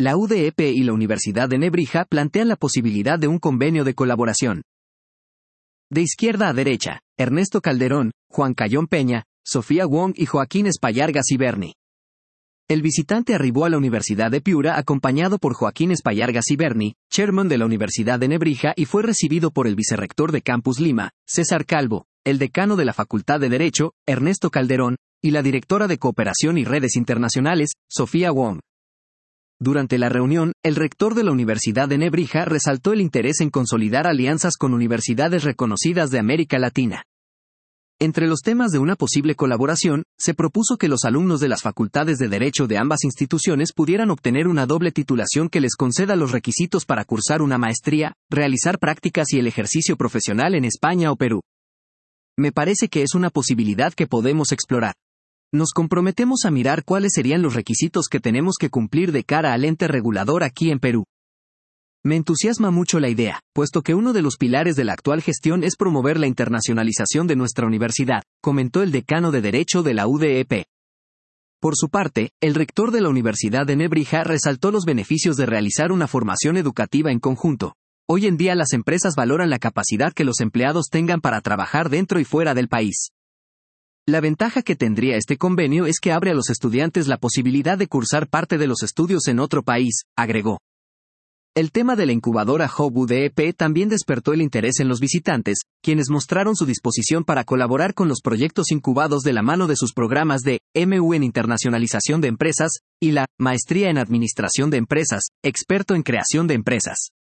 La UDEP y la Universidad de Nebrija plantean la posibilidad de un convenio de colaboración. De izquierda a derecha, Ernesto Calderón, Juan Cayón Peña, Sofía Wong y Joaquín Espallarga Ciberni. El visitante arribó a la Universidad de Piura acompañado por Joaquín Espallarga Ciberni, chairman de la Universidad de Nebrija, y fue recibido por el vicerrector de Campus Lima, César Calvo, el decano de la Facultad de Derecho, Ernesto Calderón, y la directora de Cooperación y Redes Internacionales, Sofía Wong. Durante la reunión, el rector de la Universidad de Nebrija resaltó el interés en consolidar alianzas con universidades reconocidas de América Latina. Entre los temas de una posible colaboración, se propuso que los alumnos de las facultades de Derecho de ambas instituciones pudieran obtener una doble titulación que les conceda los requisitos para cursar una maestría, realizar prácticas y el ejercicio profesional en España o Perú. Me parece que es una posibilidad que podemos explorar. Nos comprometemos a mirar cuáles serían los requisitos que tenemos que cumplir de cara al ente regulador aquí en Perú. Me entusiasma mucho la idea, puesto que uno de los pilares de la actual gestión es promover la internacionalización de nuestra universidad, comentó el decano de Derecho de la UDEP. Por su parte, el rector de la Universidad de Nebrija resaltó los beneficios de realizar una formación educativa en conjunto. Hoy en día las empresas valoran la capacidad que los empleados tengan para trabajar dentro y fuera del país. La ventaja que tendría este convenio es que abre a los estudiantes la posibilidad de cursar parte de los estudios en otro país, agregó. El tema de la incubadora Hub UDEP también despertó el interés en los visitantes, quienes mostraron su disposición para colaborar con los proyectos incubados de la mano de sus programas de MU en Internacionalización de Empresas y la Maestría en Administración de Empresas, experto en creación de empresas.